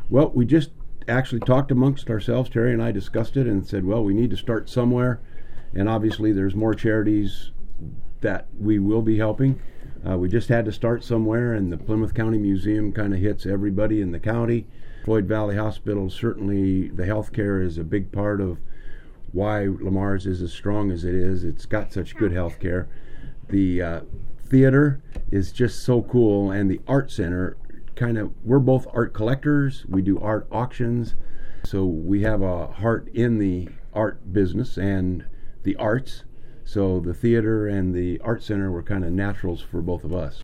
Well, we just actually talked amongst ourselves. Terry and I discussed it and said, well, we need to start somewhere. And obviously, there's more charities that we will be helping. We just had to start somewhere, and the Plymouth County Museum kind of hits everybody in the county. Floyd Valley Hospital, certainly the healthcare is a big part of why Lamar's is as strong as it is. It's got such good healthcare. The theater is just so cool, and the art center, we're both art collectors. We do art auctions, so we have a heart in the art business and the arts. So the theater and the art center were kind of naturals for both of us.